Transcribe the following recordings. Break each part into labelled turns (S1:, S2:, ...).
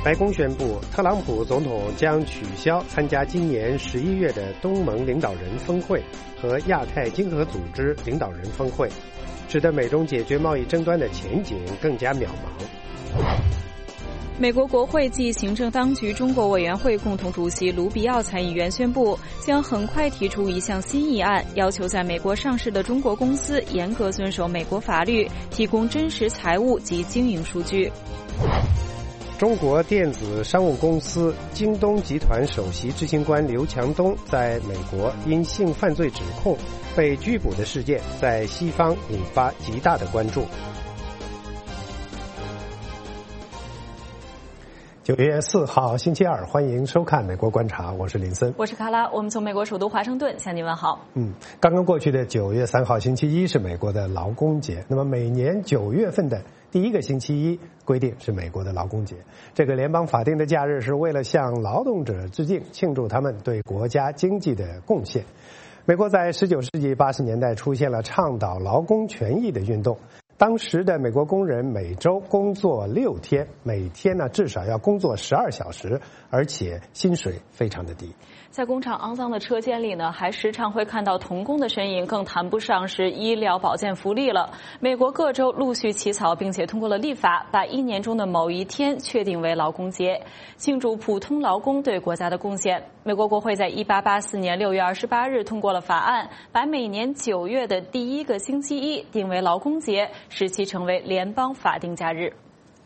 S1: 白宫宣布，特朗普总统将取消参加今年11月的东盟领导人峰会和亚太经合组织领导人峰会，使得美中解决贸易争端的前景更加渺茫。
S2: 美国国会暨行政当局中国委员会共同主席卢比奥参议员宣布，将很快提出一项新议案，要求在美国上市的中国公司严格遵守美国法律，提供真实财务及经营数据。
S1: 中国电子商务公司京东集团首席执行官刘强东在美国因性犯罪指控被拘捕的事件，在西方引发极大的关注。9月4号星期二，欢迎收看《美国观察》，我是林森，
S2: 我是卡拉，我们从美国首都华盛顿向您问好。
S1: 刚刚过去的9月3号星期一是美国的劳工节，那么每年9月份的第一个星期一规定是美国的劳工节。这个联邦法定的假日是为了向劳动者致敬，庆祝他们对国家经济的贡献。美国在19世纪80年代出现了倡导劳工权益的运动。当时的美国工人每周工作6天，每天呢至少要工作12小时，而且薪水非常的低。
S2: 在工厂肮脏的车间里呢，还时常会看到童工的身影，更谈不上是医疗保健福利了。美国各州陆续起草并且通过了立法，把一年中的某一天确定为劳工节，庆祝普通劳工对国家的贡献。美国国会在1884年6月28日通过了法案，把每年9月的第一个星期一定为劳工节，使其成为联邦法定假日。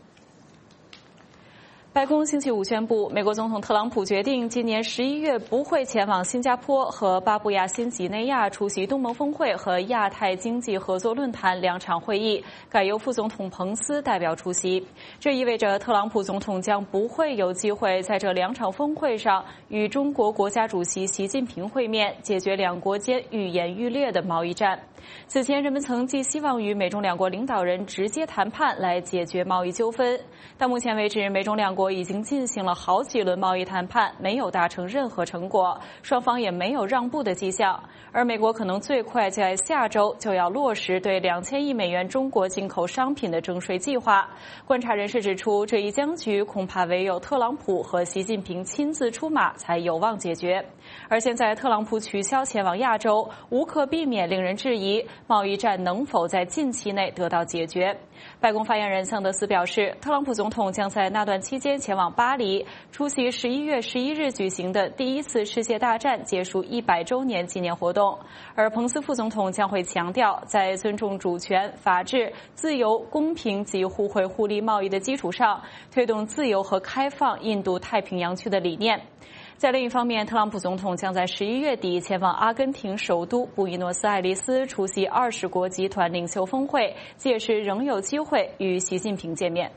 S2: 白宫星期五宣布，美国总统特朗普决定今年11月不会前往新加坡和巴布亚新几内亚出席东盟峰会和亚太经济合作论坛2场会议，改由副总统彭斯代表出席。这意味着特朗普总统将不会有机会在这2场峰会上与中国国家主席习近平会面，解决两国间愈演愈烈的贸易战。此前人们曾寄希望于美中两国领导人直接谈判来解决贸易纠纷，到目前为止，美中两国已经进行了好几轮贸易谈判，没有达成任何成果，双方也没有让步的迹象。而美国可能最快在下周就要落实对2000亿美元中国进口商品的征税计划。观察人士指出，这一僵局恐怕唯有特朗普和习近平亲自出马才有望解决。而现在特朗普取消前往亚洲，无可避免令人质疑贸易战能否在近期内得到解决。白宫发言人桑德斯表示，特朗普总统将在那段期间前往巴黎，出席11月11日举行的第一次世界大战结束100周年纪念活动。而彭斯副总统将会强调，在尊重主权、法治、自由、公平及互惠互利贸易的基础上，推动自由和开放印度太平洋区的理念。在另一方面，特朗普总统将在11月底前往阿根廷首都布宜诺斯艾利斯出席20国集团领袖峰会，届时仍有机会与习近平见面。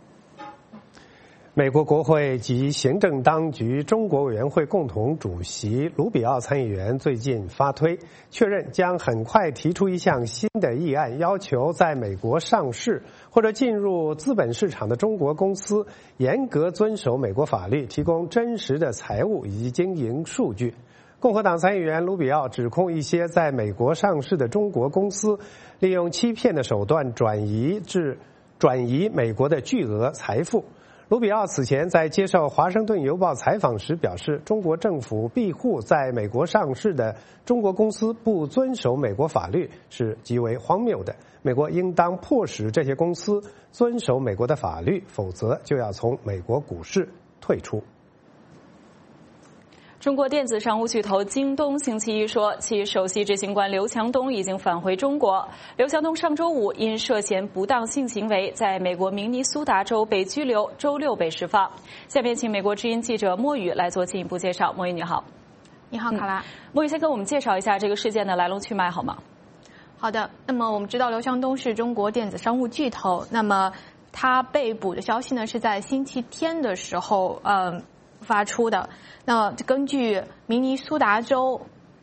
S1: 美国国会及行政当局中国委员会共同主席卢比奥参议员最近发推，确认将很快提出一项新的议案，要求在美国上市或者进入资本市场的中国公司严格遵守美国法律，提供真实的财务以及经营数据。共和党参议员卢比奥指控一些在美国上市的中国公司利用欺骗的手段转移美国的巨额财富。卢比奥此前在接受《华盛顿邮报》采访时表示，中国政府庇护在美国上市的中国公司不遵守美国法律是极为荒谬的，美国应当迫使这些公司遵守美国的法律，否则就要从美国股市退出。
S2: 中国电子商务巨头京东星期一说，其首席执行官刘强东已经返回中国。刘强东上周五因涉嫌不当性行为，在美国明尼苏达州被拘留，周六被释放。下面请美国之音记者莫雨来做进一步介绍。莫雨你好。
S3: 你好，卡拉。
S2: 莫雨先给我们介绍一下这个事件的来龙去脉好吗？
S3: 好的，那么我们知道刘强东是中国电子商务巨头，那么他被捕的消息呢是在星期天的时候发出的。那根据明尼苏达州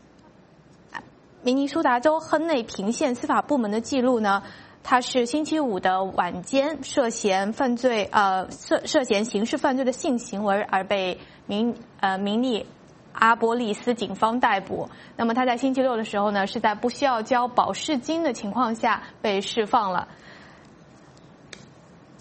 S3: 亨内平县司法部门的记录呢，他是星期五的晚间涉嫌刑事犯罪的性行为而被明尼阿波利斯警方逮捕。那么他在星期六的时候呢，是在不需要交保释金的情况下被释放了。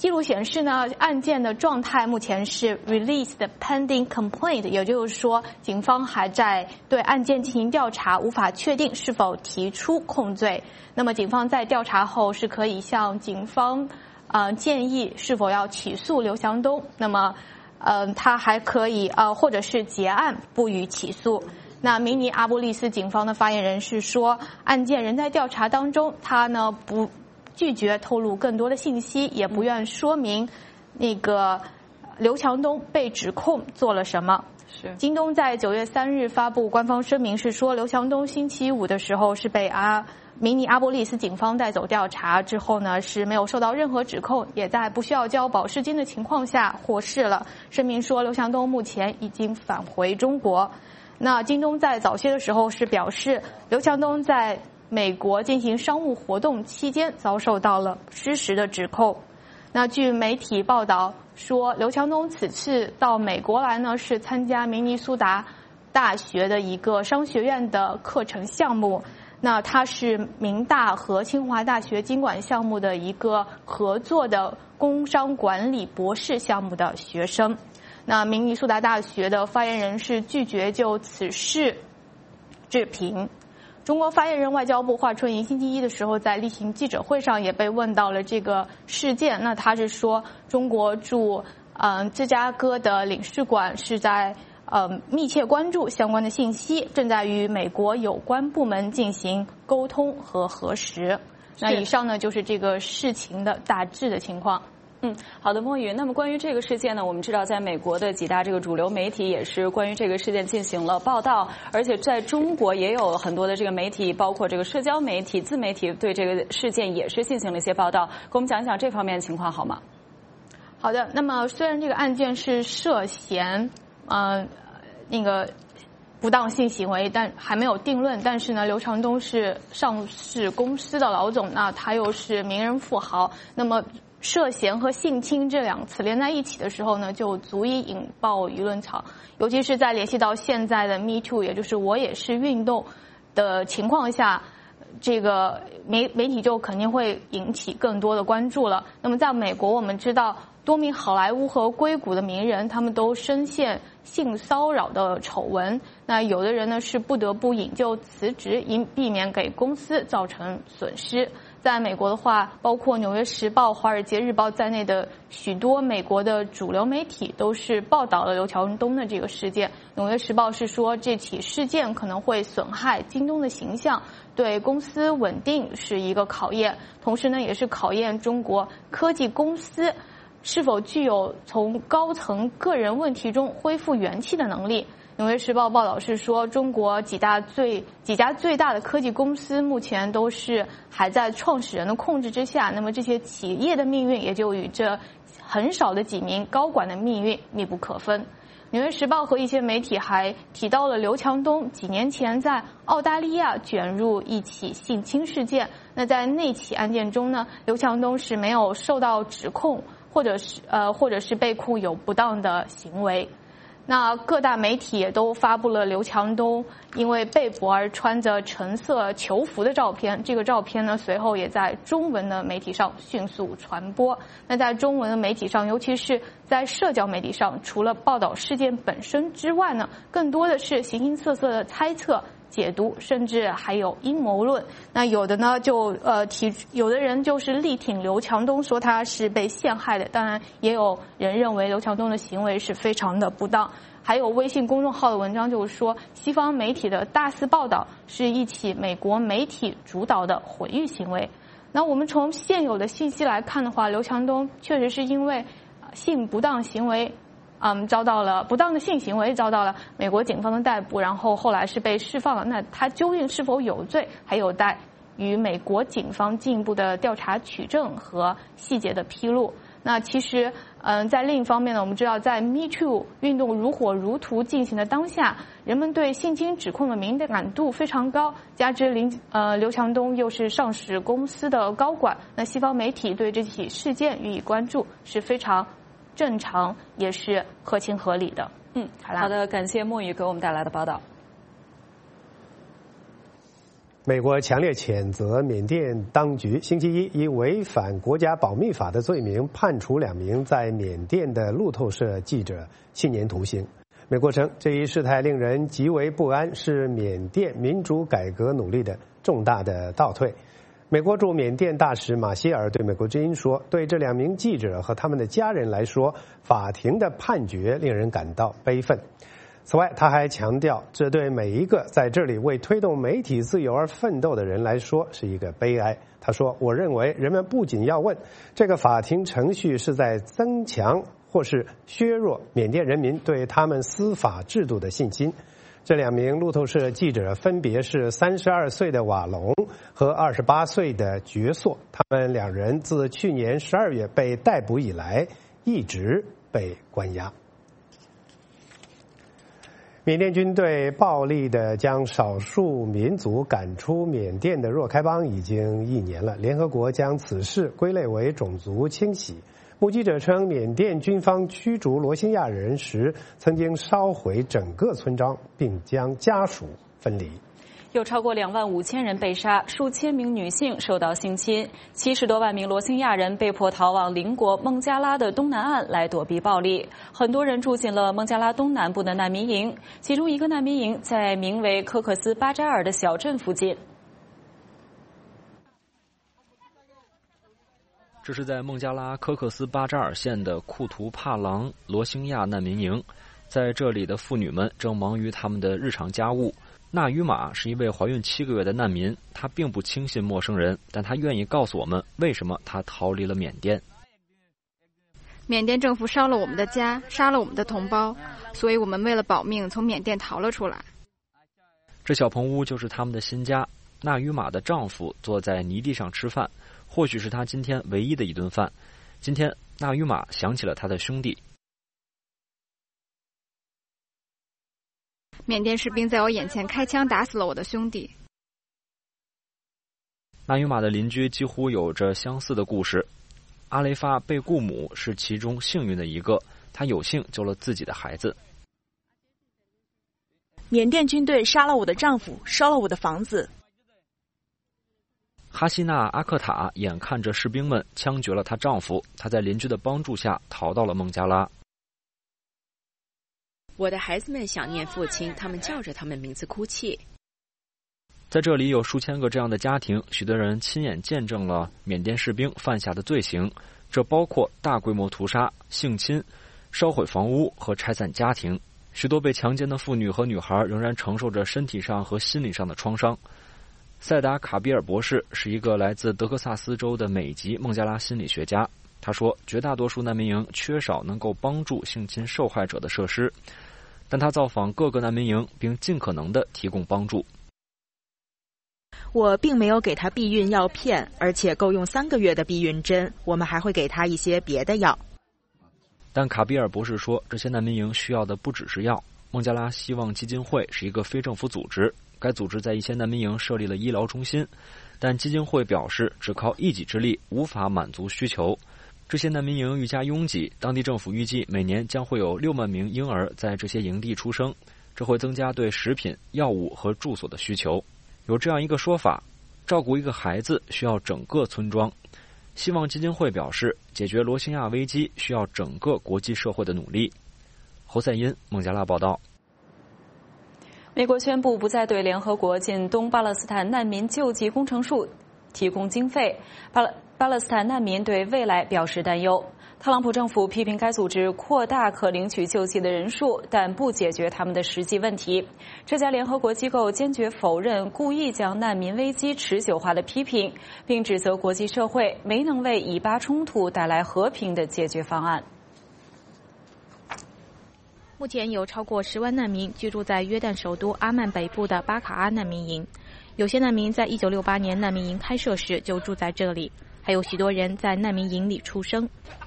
S3: 记录显示呢，案件的状态目前是 released pending complaint， 也就是说，警方还在对案件进行调查，无法确定是否提出控罪。那么，警方在调查后是可以向警方建议是否要起诉刘强东。那么，他还可以或者是结案不予起诉。那明尼阿波利斯警方的发言人是说，案件仍在调查当中，他呢拒绝透露更多的信息，也不愿说明那个刘强东被指控做了什么。
S2: 是。
S3: 京东在9月3日发布官方声明，是说刘强东星期五的时候是被明尼阿波利斯警方带走调查，之后呢是没有受到任何指控，也在不需要交保释金的情况下获释了。声明说刘强东目前已经返回中国。那京东在早些的时候是表示，刘强东在美国进行商务活动期间遭受到了失实的指控。那据媒体报道说，刘强东此次到美国来呢，是参加明尼苏达大学的一个商学院的课程项目。那他是明大和清华大学经管项目的一个合作的工商管理博士项目的学生。那明尼苏达大学的发言人是拒绝就此事置评。中国发言人外交部华春莹星期一的时候在例行记者会上也被问到了这个事件。那他是说，中国驻芝加哥的领事馆是在密切关注相关的信息，正在与美国有关部门进行沟通和核实。那以上呢就是这个事情的大致的情况。
S2: 好的，墨雨。那么关于这个事件呢，我们知道在美国的几大这个主流媒体也是关于这个事件进行了报道，而且在中国也有很多的这个媒体，包括这个社交媒体、自媒体对这个事件也是进行了一些报道。给我们讲一讲这方面的情况好吗？
S3: 好的。那么虽然这个案件是涉嫌那个不当性行为，但还没有定论。但是呢，刘强东是上市公司的老总，那他又是名人富豪，那么涉嫌和性侵这两个词连在一起的时候呢，就足以引爆舆论潮。尤其是在联系到现在的 Me Too， 也就是我也是运动的情况下，这个媒体就肯定会引起更多的关注了。那么在美国，我们知道多名好莱坞和硅谷的名人，他们都深陷性骚扰的丑闻。那有的人呢是不得不引咎辞职，以避免给公司造成损失。在美国的话，包括《纽约时报》、《华尔街日报》在内的许多美国的主流媒体都是报道了刘强东的这个事件。《纽约时报》是说，这起事件可能会损害京东的形象，对公司稳定是一个考验，同时呢，也是考验中国科技公司是否具有从高层个人问题中恢复元气的能力。纽约时报报道是说，中国几家最大的科技公司目前都是还在创始人的控制之下，那么这些企业的命运也就与这很少的几名高管的命运密不可分。纽约时报和一些媒体还提到了刘强东几年前在澳大利亚卷入一起性侵事件。那在那起案件中呢，刘强东是没有受到指控，或者是被控有不当的行为。那各大媒体也都发布了刘强东因为被捕而穿着橙色囚服的照片，这个照片呢随后也在中文的媒体上迅速传播。那在中文的媒体上，尤其是在社交媒体上，除了报道事件本身之外呢，更多的是形形色色的猜测、解读，甚至还有阴谋论。那有的呢就有的人就是力挺刘强东，说他是被陷害的，当然也有人认为刘强东的行为是非常的不当。还有微信公众号的文章就是说，西方媒体的大肆报道是一起美国媒体主导的毁誉行为。那我们从现有的信息来看的话，刘强东确实是因为性不当行为遭到了不当的性行为，遭到了美国警方的逮捕，然后后来是被释放了。那他究竟是否有罪，还有待与美国警方进一步的调查取证和细节的披露。那其实在另一方面呢，我们知道在 Me Too 运动如火如荼进行的当下，人们对性侵指控的敏感度非常高，加之刘强东又是上市公司的高管，那西方媒体对这起事件予以关注是非常正常，也是合情合理的。
S2: 好的，感谢墨雨给我们带来的报道。
S1: 美国强烈谴责缅甸当局星期一以违反国家保密法的罪名判处2名在缅甸的路透社记者7年徒刑。美国称这一事态令人极为不安，是缅甸民主改革努力的重大的倒退。美国驻缅甸大使马歇尔对美国之音说，对这2名记者和他们的家人来说，法庭的判决令人感到悲愤。此外，他还强调，这对每一个在这里为推动媒体自由而奋斗的人来说是一个悲哀。他说，我认为人们不仅要问这个法庭程序是在增强或是削弱缅甸人民对他们司法制度的信心。这2名路透社记者分别是32岁的瓦隆和28岁的觉硕，他们2人自去年12月被逮捕以来一直被关押。缅甸军队暴力地将少数民族赶出缅甸的若开邦已经1年了，联合国将此事归类为种族清洗。目击者称，缅甸军方驱逐罗兴亚人时曾经烧毁整个村庄，并将家属分离。
S2: 有超过25000人被杀，数千名女性受到性侵，70多万名罗兴亚人被迫逃往邻国孟加拉的东南岸来躲避暴力。很多人住进了孟加拉东南部的难民营，其中一个难民营在名为科克斯巴扎尔的小镇附近。
S4: 这是在孟加拉科克斯巴扎尔县的库图帕朗罗兴亚难民营，在这里的妇女们正忙于他们的日常家务。纳于玛是一位怀孕7个月的难民，她并不轻信陌生人，但她愿意告诉我们为什么她逃离了缅甸。
S5: 缅甸政府烧了我们的家，杀了我们的同胞，所以我们为了保命从缅甸逃了出来。
S4: 这小棚屋就是他们的新家。纳于玛的丈夫坐在泥地上吃饭，或许是他今天唯一的一顿饭。今天纳于玛想起了他的兄弟。
S5: 缅甸士兵在我眼前开枪打死了我的兄弟。
S4: 纳于玛的邻居几乎有着相似的故事。阿雷发贝固姆是其中幸运的一个，他有幸救了自己的孩子。
S6: 缅甸军队杀了我的丈夫，烧了我的房子。
S4: 哈希娜阿克塔眼看着士兵们枪决了她丈夫，她在邻居的帮助下逃到了孟加拉。
S7: 我的孩子们想念父亲，他们叫着他们名字哭泣。
S4: 在这里有数千个这样的家庭，许多人亲眼见证了缅甸士兵犯下的罪行，这包括大规模屠杀、性侵、烧毁房屋和拆散家庭。许多被强奸的妇女和女孩仍然承受着身体上和心理上的创伤。塞达卡比尔博士是一个来自德克萨斯州的美籍孟加拉心理学家。他说，绝大多数难民营缺少能够帮助性侵受害者的设施，但他造访各个难民营并尽可能地提供帮助。
S6: 我并没有给他避孕药片，而且够用3个月的避孕针，我们还会给他一些别的药。
S4: 但卡比尔博士说，这些难民营需要的不只是药。孟加拉希望基金会是一个非政府组织，该组织在一些难民营设立了医疗中心，但基金会表示只靠一己之力无法满足需求。这些难民营愈加拥挤，当地政府预计每年将会有6万名婴儿在这些营地出生，这会增加对食品、药物和住所的需求。有这样一个说法，照顾一个孩子需要整个村庄。希望基金会表示，解决罗兴亚危机需要整个国际社会的努力。侯赛因，孟加拉报道。
S2: 美国宣布不再对联合国近东巴勒斯坦难民救济工程处提供经费，巴勒斯坦难民对未来表示担忧。特朗普政府批评该组织扩大可领取救济的人数，但不解决他们的实际问题。这家联合国机构坚决否认故意将难民危机持久化的批评，并指责国际社会没能为以巴冲突带来和平的解决方案。
S3: 目前有超过10万难民居住在约旦首都阿曼北部的巴卡阿难民营，有些难民在1968年难民营开设时就住在这里，还有许多人在难民营里出生。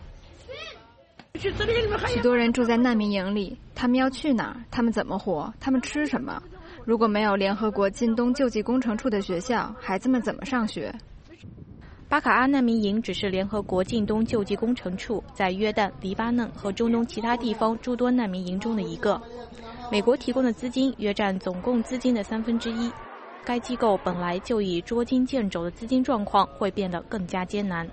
S5: 许多人住在难民营里，他们要去哪儿？他们怎么活？他们吃什么？如果没有联合国近东救济工程处的学校，孩子们怎么上学？
S3: 巴卡阿难民营只是联合国近东救济工程处在约旦、黎巴嫩和中东其他地方诸多难民营中的一个。美国提供的资金约占总共资金的1/3。 该机构本来就以捉襟见肘的资金状况会变得更加艰难。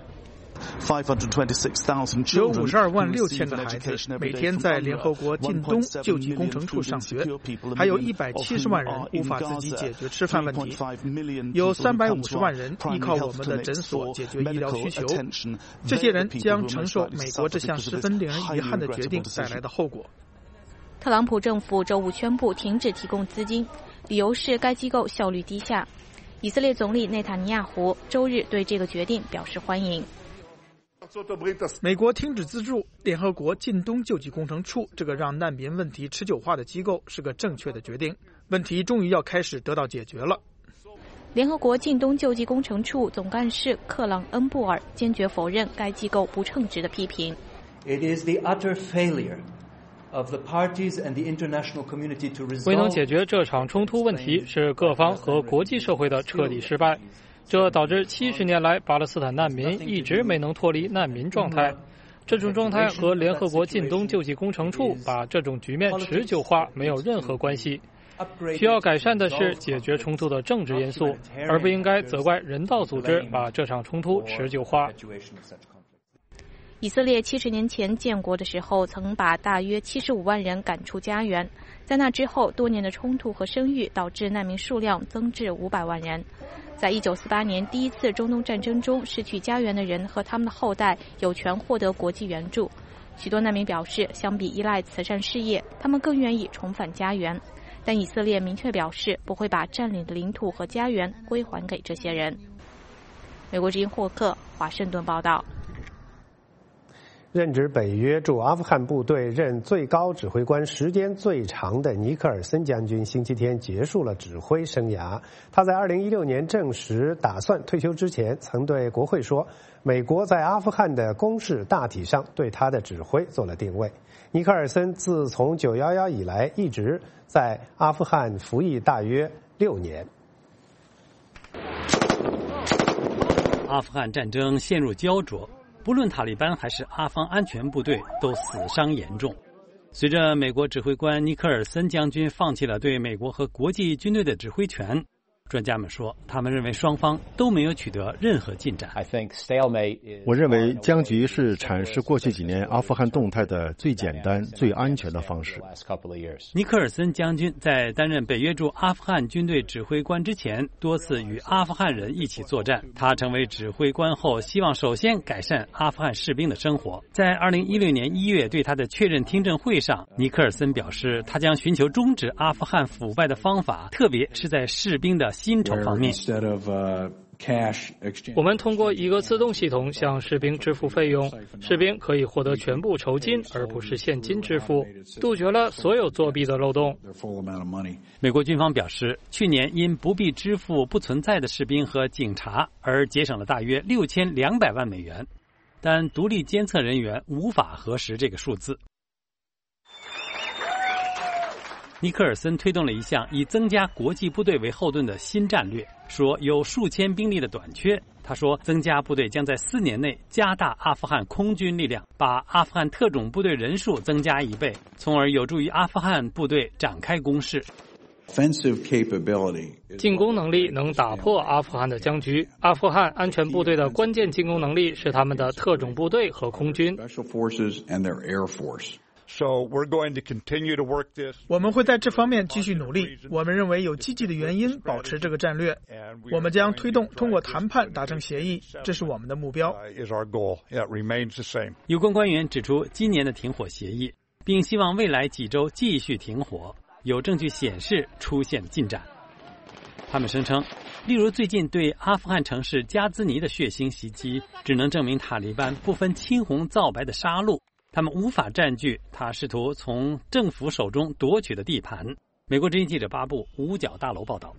S8: 有52万6千个孩子每天在联合国近东救济工程处上学，还有170万人无法自己解决吃饭问题，有350万人依靠我们的诊所解决医疗需求。这些人将承受美国这项十分令人遗憾的决定带来的后果。
S3: 特朗普政府周五宣布停止提供资金，理由是该机构效率低下。以色列总理内塔尼亚胡周日对这个决定表示欢迎。
S8: 美国停止资助联合国近东救济工程处这个让难民问题持久化的机构是个正确的决定，问题终于要开始得到解决了。
S3: 联合国近东救济工程处总干事克朗恩布尔坚决否认该机构不称职的批评。
S9: 未能解决这场冲突问题是各方和国际社会的彻底失败，这导致70年来巴勒斯坦难民一直没能脱离难民状态。这种状态和联合国近东救济工程处把这种局面持久化没有任何关系。需要改善的是解决冲突的政治因素，而不应该责怪人道组织把这场冲突持久化。
S3: 以色列70年前建国的时候，曾把大约75万人赶出家园。在那之后，多年的冲突和生育导致难民数量增至500万人。在1948年第一次中东战争中，失去家园的人和他们的后代有权获得国际援助。许多难民表示，相比依赖慈善事业，他们更愿意重返家园。但以色列明确表示，不会把占领的领土和家园归还给这些人。美国之音霍克华盛顿报道。
S1: 任职北约驻阿富汗部队任最高指挥官时间最长的尼克尔森将军星期天结束了指挥生涯。他在2016年证实打算退休之前，曾对国会说，美国在阿富汗的攻势大体上对他的指挥做了定位。尼克尔森自从911以来一直在阿富汗服役大约6年。
S10: 阿富汗战争陷入焦灼，不论塔利班还是阿富汗安全部队都死伤严重。随着美国指挥官尼克尔森将军放弃了对美国和国际军队的指挥权，专家们说，他们认为双方都没有取得任何进展。
S11: 我认为僵局是阐释过去几年阿富汗动态的最简单、最安全的方式。
S10: 尼克尔森将军在担任北约驻阿富汗军队指挥官之前，多次与阿富汗人一起作战。他成为指挥官后，希望首先改善阿富汗士兵的生活。在2016年1月对他的确认听证会上，尼克尔森表示，他将寻求终止阿富汗腐败的方法，特别是在士兵的薪酬方面。
S9: 我们通过一个自动系统向士兵支付费用，士兵可以获得全部酬金而不是现金支付，杜绝了所有作弊的漏洞。
S10: 美国军方表示，去年因不必支付不存在的士兵和警察而节省了大约6200万美元，但独立监测人员无法核实这个数字。尼克尔森推动了一项以增加国际部队为后盾的新战略，说有数千兵力的短缺。他说，增加部队将在4年内加大阿富汗空军力量，把阿富汗特种部队人数增加1倍，从而有助于阿富汗部队展开攻势。
S9: 进攻能力能打破阿富汗的僵局。阿富汗安全部队的关键进攻能力是他们的特种部队和空军。
S8: 我们会在这方面继续努力。我们认为有积极的原因保持这个战略。我们将推动通过谈判达成协议，这是我们的目标。
S10: 有关官员指出今年的停火协议，并希望未来几周继续停火，有证据显示出现进展。他们声称，例如最近对阿富汗城市加兹尼的血腥袭击，只能证明塔利班不分青红皂白的杀戮。他们无法占据他试图从政府手中夺取的地盘。美国之音记者巴布五角大楼报道。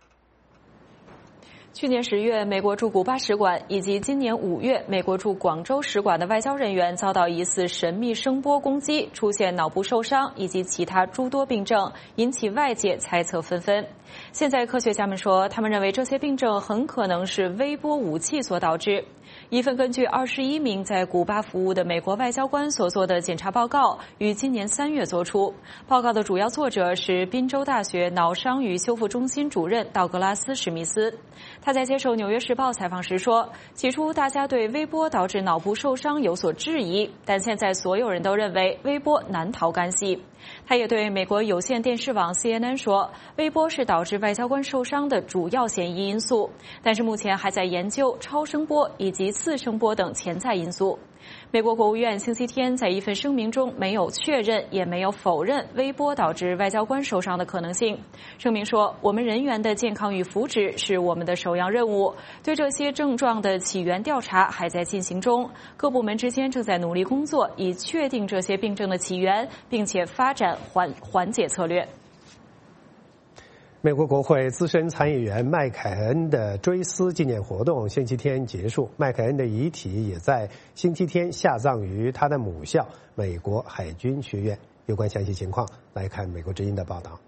S2: 去年10月，美国驻古巴使馆以及今年5月，美国驻广州使馆的外交人员遭到疑似神秘声波攻击，出现脑部受伤以及其他诸多病症，引起外界猜测纷纷。 现在科学家们说，他们认为这些病症很可能是微波武器所导致。一份根据21名在古巴服务的美国外交官所做的检查报告于今年3月作出。报告的主要作者是宾州大学脑伤与修复中心主任道格拉斯·史密斯。他在接受《纽约时报》采访时说，起初大家对微波导致脑部受伤有所质疑，但现在所有人都认为微波难逃干系。他也对美国有线电视网 CNN 说，微波是导致外交官受伤的主要嫌疑因素，但是目前还在研究超声波以及次声波等潜在因素。美国国务院星期天在一份声明中没有确认也没有否认微波导致外交官受伤的可能性。声明说，我们人员的健康与福祉是我们的首要任务，对这些症状的起源调查还在进行中，各部门之间正在努力工作，以确定这些病症的起源，并且发展缓解策略。
S1: 美国国会资深参议员麦凯恩的追思纪念活动星期天结束，麦凯恩的遗体也在星期天下葬于他的母校美国海军学院。有关详细情况，来看美国之音的报道。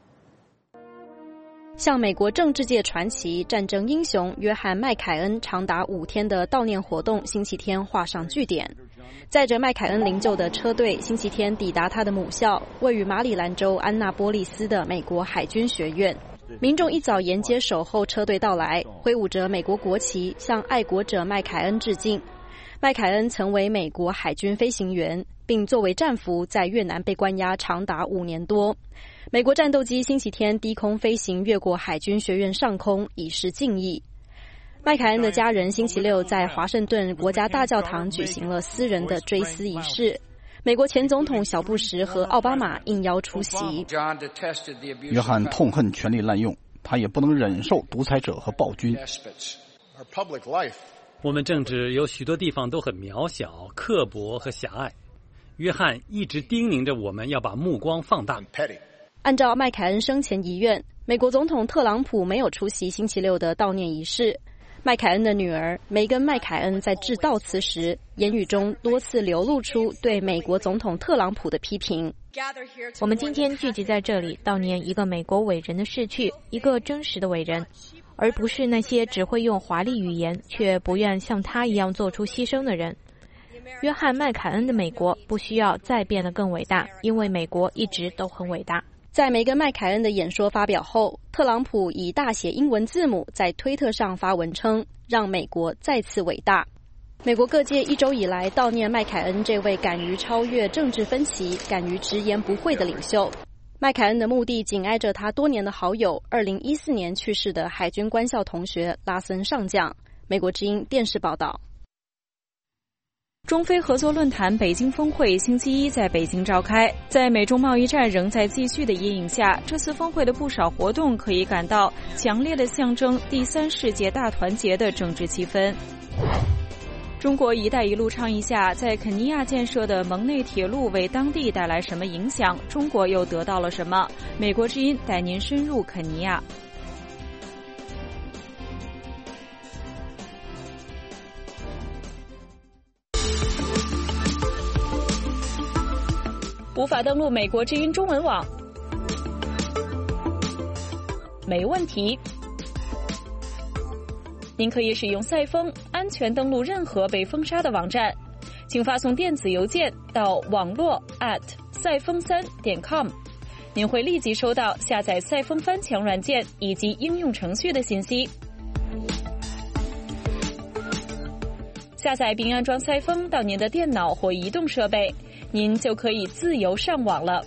S12: 向美国政治界传奇、战争英雄约翰·麦凯恩长达5天的悼念活动星期天画上句点。载着麦凯恩灵柩的车队星期天抵达他的母校，位于马里兰州安纳波利斯的美国海军学院。民众一早沿街守候车队到来，挥舞着美国国旗向爱国者麦凯恩致敬。麦凯恩曾为美国海军飞行员，并作为战俘在越南被关押长达5年多。美国战斗机星期天低空飞行越过海军学院上空，以示敬意。麦凯恩的家人星期六在华盛顿国家大教堂举行了私人的追思仪式。美国前总统小布什和奥巴马应邀出席。
S13: 约翰痛恨权力滥用，他也不能忍受独裁者和暴君。
S10: 我们政治有许多地方都很渺小、刻薄和狭隘。约翰一直叮咛着我们要把目光放大。
S12: 按照麦凯恩生前遗愿，美国总统特朗普没有出席星期六的悼念仪式。麦凯恩的女儿梅根·麦凯恩在致悼词时，言语中多次流露出对美国总统特朗普的批评。
S3: 我们今天聚集在这里，悼念一个美国伟人的逝去，一个真实的伟人，而不是那些只会用华丽语言却不愿像他一样做出牺牲的人。约翰·麦凯恩的美国不需要再变得更伟大，因为美国一直都很伟大。
S12: 在梅根·麦凯恩的演说发表后，特朗普以大写英文字母在推特上发文称，让美国再次伟大。美国各界一周以来悼念麦凯恩这位敢于超越政治分歧、敢于直言不讳的领袖。麦凯恩的墓地紧挨着他多年的好友2014年去世的海军官校同学拉森上将。美国之音电视报道。
S2: 中非合作论坛北京峰会星期一在北京召开，在美中贸易战仍在继续的阴影下，这次峰会的不少活动可以感到强烈的象征第三世界大团结的政治气氛。中国“一带一路”倡议下，在肯尼亚建设的蒙内铁路为当地带来什么影响？中国又得到了什么？美国之音带您深入肯尼亚。无法登录美国之音中文网？没问题，您可以使用赛风安全登录任何被封杀的网站，请发送电子邮件到网络赛风3.com， 您会立即收到下载赛风翻墙软件以及应用程序的信息。下载并安装赛风到您的电脑或移动设备，您就可以自由上网了。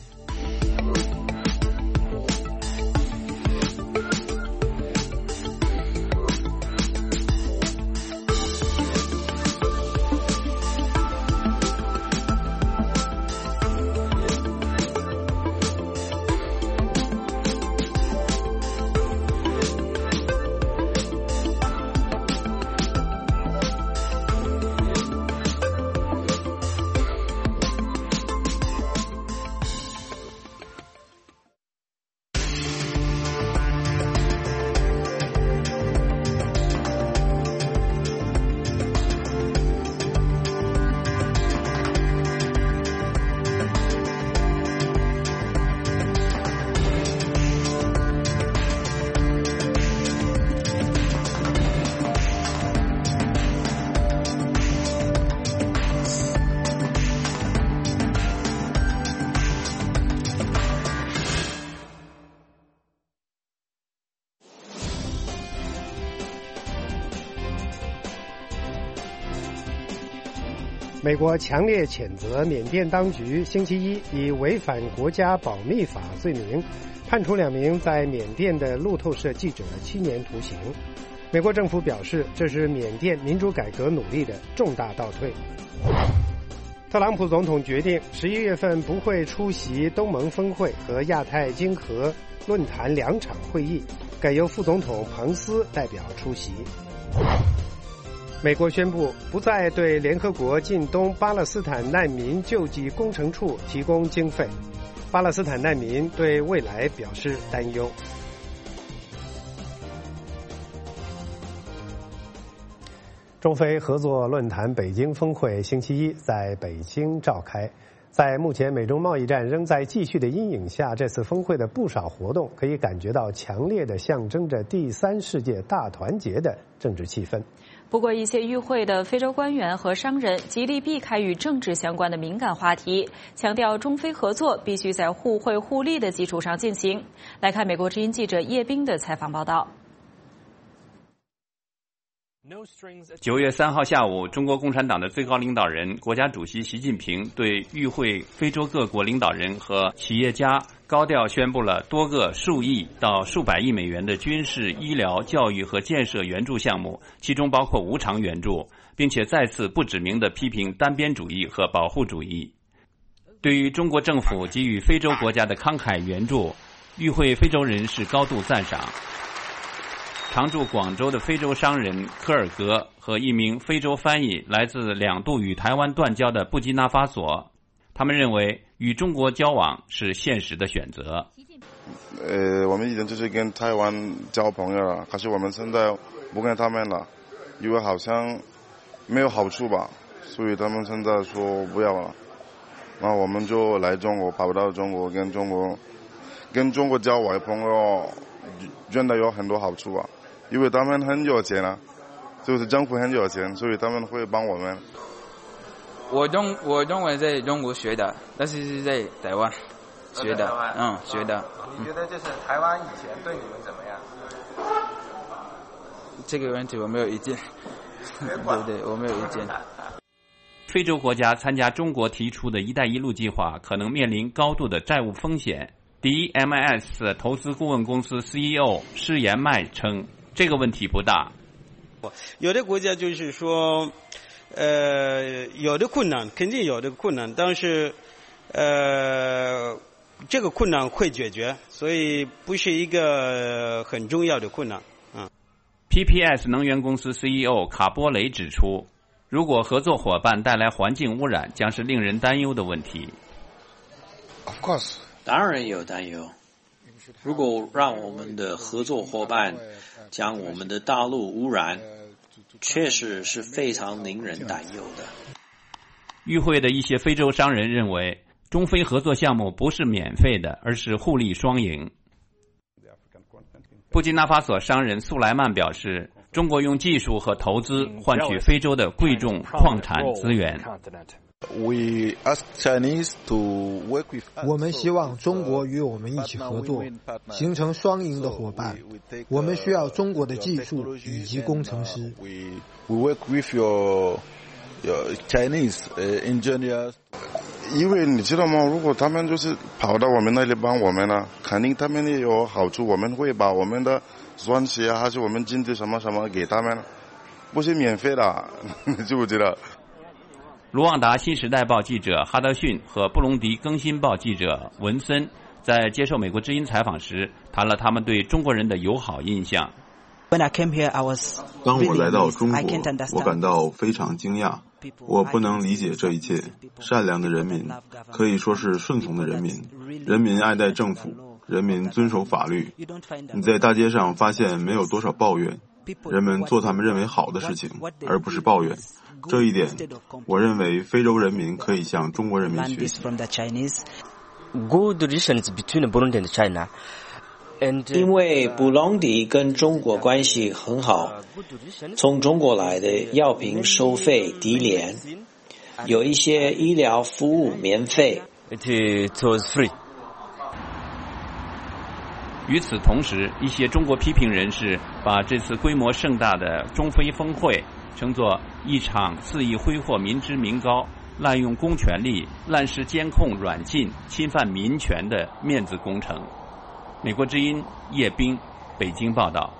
S1: 美国强烈谴责缅甸当局星期一以违反国家保密法罪名，判处2名在缅甸的路透社记者7年徒刑。美国政府表示，这是缅甸民主改革努力的重大倒退。特朗普总统决定11月份不会出席东盟峰会和亚太经合论坛2场会议，改由副总统彭斯代表出席。美国宣布不再对联合国近东巴勒斯坦难民救济工程处提供经费，巴勒斯坦难民对未来表示担忧。中非合作论坛北京峰会星期一在北京召开。在目前美中贸易战仍在继续的阴影下，这次峰会的不少活动可以感觉到强烈的象征着第3世界大团结的政治气氛。
S2: 不过，一些与会的非洲官员和商人极力避开与政治相关的敏感话题，强调中非合作必须在互惠互利的基础上进行。来看美国之音记者叶冰的采访报道。
S14: 9月3号下午，中国共产党的最高领导人、国家主席习近平对与会非洲各国领导人和企业家高调宣布了多个数亿到数百亿美元的军事、医疗、教育和建设援助项目，其中包括无偿援助，并且再次不指名地批评单边主义和保护主义。对于中国政府给予非洲国家的慷慨援助，与会非洲人士高度赞赏。常驻广州的非洲商人科尔格和一名非洲翻译来自2度与台湾断交的布基纳法索，他们认为与中国交往是现实的选择。
S15: 我们以前就是跟台湾交朋友了，可是我们现在不跟他们了，因为好像没有好处吧，所以他们现在说不要了。那我们就来中国，跑到中国，跟中国交往朋友，真的有很多好处吧。因为他们很有钱啊，就是政府很有钱，所以他们会帮我们。
S16: 我中文在中国学的，但是在台湾学的，学的。
S17: 你觉得就是台湾以前对你们怎么样？
S16: 这个问题我没有意见。对，我没有意见。
S14: 非洲国家参加中国提出的一带一路计划，可能面临高度的债务风险。第一 MIS 投资顾问公司 CEO 施延迈称，这个问题不大。
S18: 有的国家就是说，有的困难，肯定有的困难，但是，这个困难会解决，所以不是一个很重要的困难。
S14: PPS 能源公司 CEO 卡波雷指出，如果合作伙伴带来环境污染，将是令人担忧的问题。
S19: Of course.当然有担忧。如果让我们的合作伙伴将我们的大陆污染，确实是非常令人担忧的。
S14: 与会的一些非洲商人认为，中非合作项目不是免费的，而是互利双赢。布基纳法索商人苏莱曼表示，中国用技术和投资换取非洲的贵重矿产资源。
S20: 我们希望中国与我们一起合作，形成双赢的伙伴。我们需要中国的技术以及工程师。
S15: 因为你知道吗？如果他们就是跑到我们那里帮我们呢，肯定他们也有好处。我们会把我们的钻石还是我们经济什么什么给他们，不是免费的，你知不知道？
S14: 卢旺达新时代报记者哈德逊和布隆迪更新报记者文森在接受美国之音采访时谈了他们对中国人的友好印象。
S21: 当我来到中国，我感到非常惊讶。我不能理解这一切。善良的人民，可以说是顺从的人民，人民爱戴政府，人民遵守法律。你在大街上发现没有多少抱怨，人们做他们认为好的事情，而不是抱怨。这一点，我认为非洲人民可以向中国人民学习。
S19: 因为布隆迪跟中国关系很好，从中国来的药品收费低廉，有一些医疗服务免费。
S14: 与此同时，一些中国批评人士把这次规模盛大的中非峰会称作一场肆意挥霍民脂民膏、滥用公权力、滥施监控软禁、侵犯民权的面子工程。美国之音叶冰北京报道。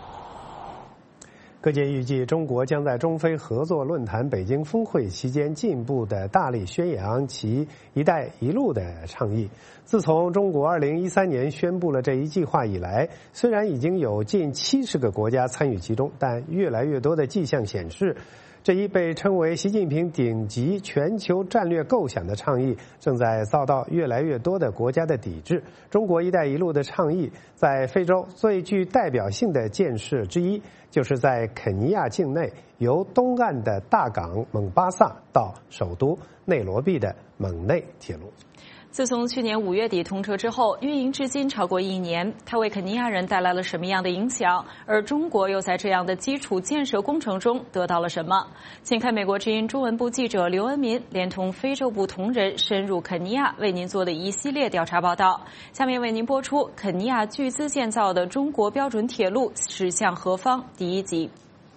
S1: 各界预计，中国将在中非合作论坛北京峰会期间进一步的大力宣扬其“一带一路”的倡议。自从中国2013年宣布了这一计划以来，虽然已经有近70个国家参与其中，但越来越多的迹象显示，这一被称为习近平顶级全球战略构想的倡议正在遭到越来越多的国家的抵制。中国“一带一路”的倡议在非洲最具代表性的建设之一，就是在肯尼亚境内由东岸的大港蒙巴萨到首都内罗毕的蒙内铁路。
S2: 自从去年5月底通车之后，运营至今超过1年，它为肯尼亚人带来了什么样的影响？而中国又在这样的基础建设工程中得到了什么？请看美国之音中文部记者刘恩民连同非洲部同仁深入肯尼亚为您做的一系列调查报道。下面为您播出肯尼亚巨资建造的中国标准铁路驶向何方第1集。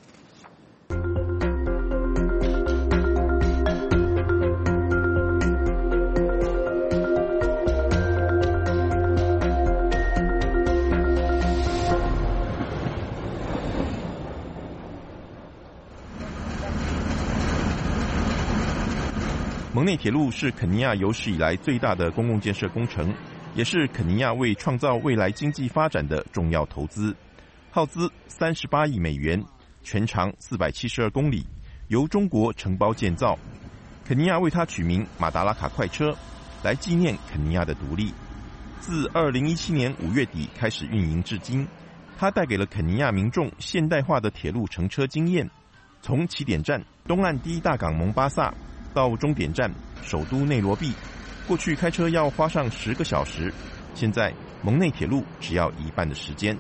S7: 蒙内铁路是肯尼亚有史以来最大的公共建设工程，也是肯尼亚为创造未来经济发展的重要投资，耗资38亿美元，全长472公里，由中国承包建造。肯尼亚为它取名马达拉卡快车，来纪念肯尼亚的独立。自2017年5月底开始运营至今，它带给了肯尼亚民众现代化的铁路乘车经验。从起点站东岸第一大港蒙巴萨到终点站首都内罗毕，过去开车要花上10个小时，现在蒙内铁路只要1半的时间。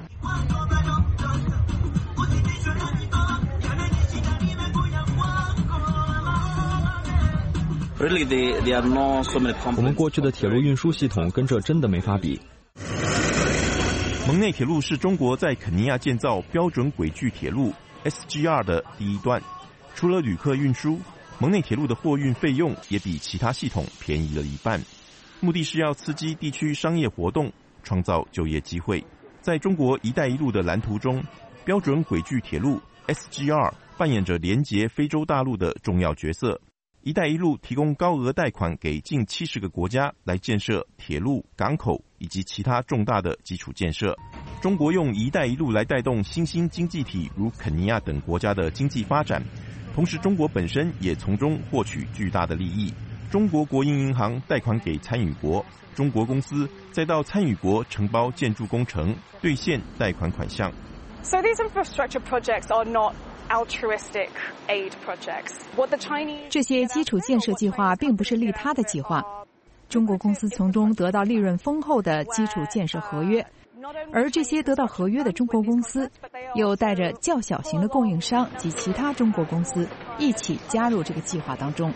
S4: 我们过去的铁路运输系统跟这真的没法比。
S7: 蒙内铁路是中国在肯尼亚建造标准轨距铁路 SGR 的第1段，除了旅客运输，蒙内铁路的货运费用也比其他系统便宜了1半，目的是要刺激地区商业活动，创造就业机会。在中国“一带一路”的蓝图中，标准轨距铁路 SGR 扮演着连结非洲大陆的重要角色。“一带一路”提供高额贷款给近70个国家来建设铁路、港口以及其他重大的基础建设。中国用“一带一路”来带动新兴经济体如肯尼亚等国家的经济发展，同时中国本身也从中获取巨大的利益。中国国营银行贷款给参与国，中国公司再到参与国承包建筑工程，兑现贷款款项。
S22: So these infrastructure projects are not altruistic aid projects. What the Chinese
S23: 这些基础建设计划并不是利他的计划，中国公司从中得到利润丰厚的基础建设合约。而这些得到合约的中国公司又带着较小型的供应商及其他中国公司一起加入这个计划当中。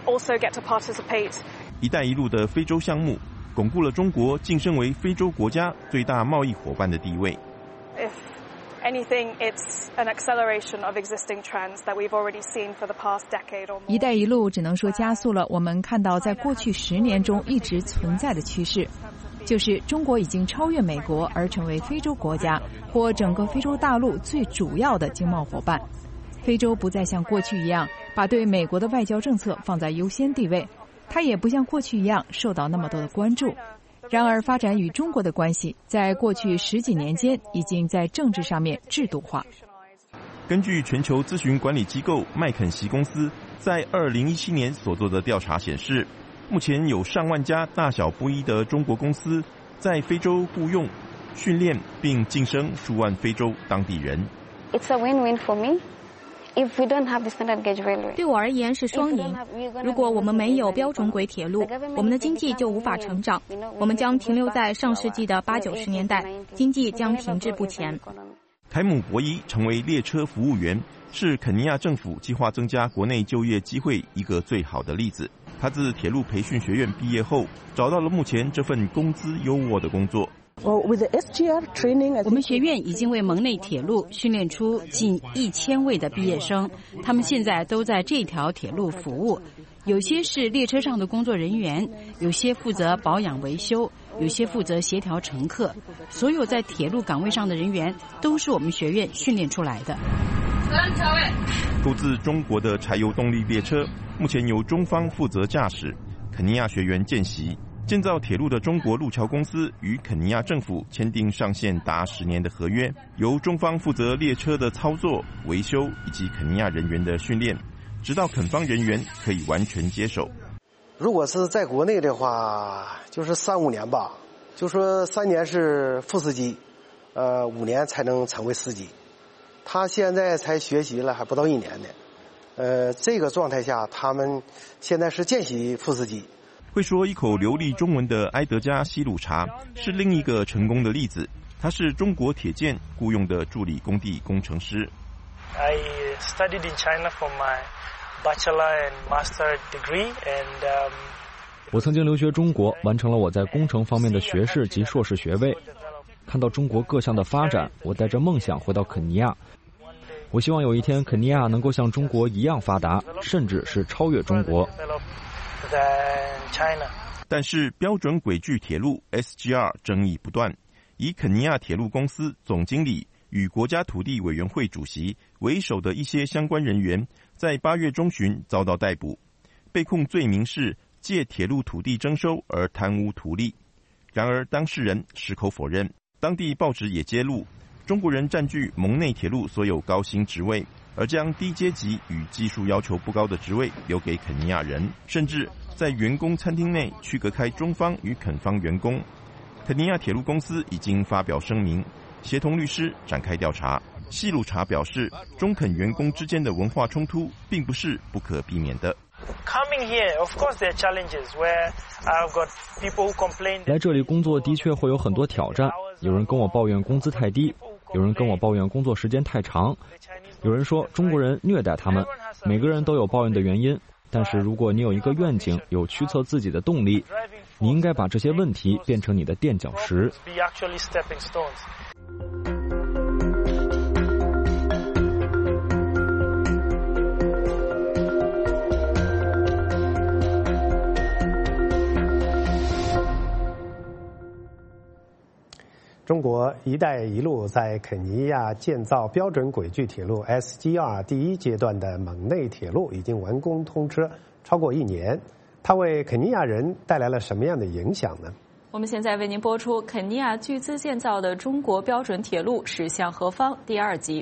S7: 一带一路的非洲项目巩固了中国晋升为非洲国家最大贸易伙伴的地位。
S23: 一带一路只能说加速了我们看到在过去10年中一直存在的趋势，就是中国已经超越美国而成为非洲国家或整个非洲大陆最主要的经贸伙伴。非洲不再像过去一样把对美国的外交政策放在优先地位，它也不像过去一样受到那么多的关注。然而发展与中国的关系在过去10几年间已经在政治上面制度化。
S7: 根据全球咨询管理机构麦肯锡公司在2017年所做的调查显示，目前有上万家大小不一的中国公司在非洲雇佣、训练并晋升数万非洲当地人。
S24: It's a win-win for me. If we don't have the standard gauge railway.
S3: 对我而言是双赢。如果我们没有标准轨铁路，我们的经济就无法成长，我们将停留在上世纪的80、90年代，经济将停滞不前。
S7: 凯姆博伊成为列车服务员，是肯尼亚政府计划增加国内就业机会一个最好的例子。他自铁路培训学院毕业后，找到了目前这份工资优渥的工作。
S5: 我们学院已经为蒙内铁路训练出近1000位的毕业生，他们现在都在这条铁路服务。有些是列车上的工作人员，有些负责保养维修，有些负责协调乘客。所有在铁路岗位上的人员都是我们学院训练出来的。
S7: 购自中国的柴油动力列车，目前由中方负责驾驶，肯尼亚学员见习。建造铁路的中国路桥公司与肯尼亚政府签订上线达10年的合约，由中方负责列车的操作、维修以及肯尼亚人员的训练，直到肯方人员可以完全接手。
S6: 如果是在国内的话，就是3-5年吧，就说3年是副司机，5年才能成为司机。他现在才学习了还不到1年呢，这个状态下，他们现在是见习副司机。
S7: 会说一口流利中文的埃德加·西鲁查是另一个成功的例子。他是中国铁建雇佣的助理工地工程师。
S9: I studied in China for my bachelor and master degree, and
S4: 我曾经留学中国，完成了我在工程方面的学士及硕士学位。看到中国各项的发展，我带着梦想回到肯尼亚。我希望有一天肯尼亚能够像中国一样发达，甚至是超越中国。
S7: 但是标准轨距铁路 SGR 争议不断，以肯尼亚铁路公司总经理与国家土地委员会主席为首的一些相关人员，在8月中旬遭到逮捕，被控罪名是借铁路土地征收而贪污图利。然而当事人矢口否认。当地报纸也揭露，中国人占据蒙内铁路所有高薪职位，而将低阶级与技术要求不高的职位留给肯尼亚人，甚至在员工餐厅内区隔开中方与肯方员工。肯尼亚铁路公司已经发表声明，协同律师展开调查。西鲁查表示，中肯员工之间的文化冲突并不是不可避免的。
S4: 来这里工作的确会有很多挑战，有人跟我抱怨工资太低，有人跟我抱怨工作时间太长，有人说中国人虐待他们，每个人都有抱怨的原因。但是如果你有一个愿景，有驱策自己的动力，你应该把这些问题变成你的垫脚石。
S1: 中国“一带一路”在肯尼亚建造标准轨距铁路 SGR 第1阶段的蒙内铁路已经完工通车超过1年，它为肯尼亚人带来了什么样的影响呢？
S2: 我们现在为您播出肯尼亚巨资建造的中国标准铁路驶向何方第2集。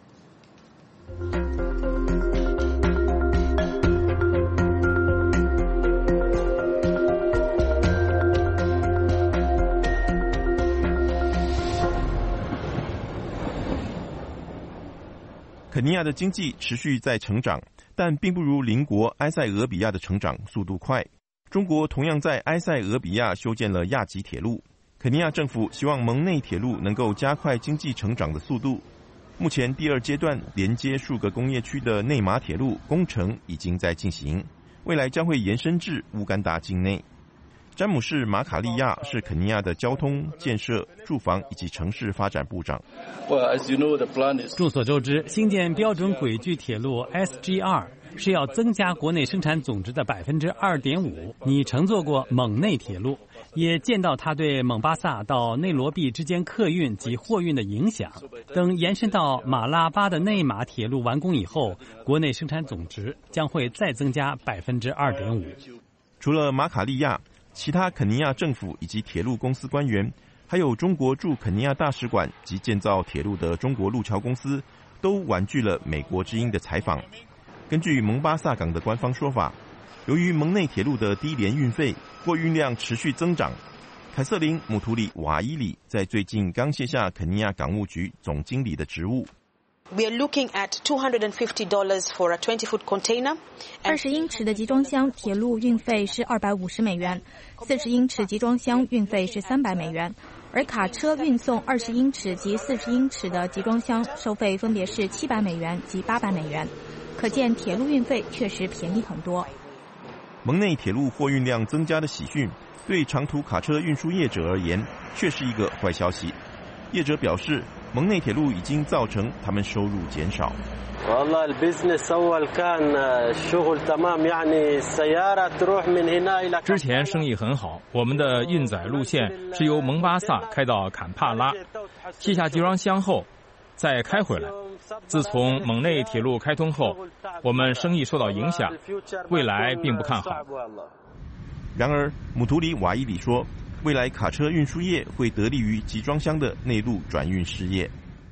S7: 肯尼亚的经济持续在成长，但并不如邻国埃塞俄比亚的成长速度快。中国同样在埃塞俄比亚修建了亚吉铁路，肯尼亚政府希望蒙内铁路能够加快经济成长的速度。目前第2阶段连接数个工业区的内马铁路工程已经在进行，未来将会延伸至乌干达境内。詹姆士·马卡利亚是肯尼亚的交通、建设、住房以及城市发展部长。
S10: 众所周知，兴建标准轨距铁路 SGR 是要增加国内生产总值的 2.5%。你乘坐过蒙内铁路，也见到它对蒙巴萨到内罗毕之间客运及货运的影响。等延伸到马拉巴的内马铁路完工以后，国内生产总值将会再增加 2.5%。
S7: 除了马卡利亚，其他肯尼亚政府以及铁路公司官员，还有中国驻肯尼亚大使馆及建造铁路的中国路桥公司，都婉拒了美国之音的采访。根据蒙巴萨港的官方说法，由于蒙内铁路的低廉运费，货运量持续增长。凯瑟琳·姆图里瓦伊里在最近刚卸下肯尼亚港务局总经理的职务。
S11: We are looking at $250 for a 20-foot container.
S3: 20英尺的集装箱铁路运费是$250 ，40英尺集装箱运费是$300，而卡车运送20英尺及40英尺的集装箱收费分别是$700及$800，可见铁路运费确实便宜很多。
S7: 蒙内铁路货运量增加的喜讯， 对长途卡车运输业者而言却是一个坏消息。业者表示，蒙内铁路已经造成他们收入减少。
S8: 之前生意很好，我们的运载路线是由蒙巴萨开到坎帕拉，卸下集装箱后再开回来。自从蒙内铁路开通后，我们生意受到影响，未来并不看好。
S7: 然而，姆图里瓦伊里说，未来卡车运输业会得利于集装箱的内陆转运事业。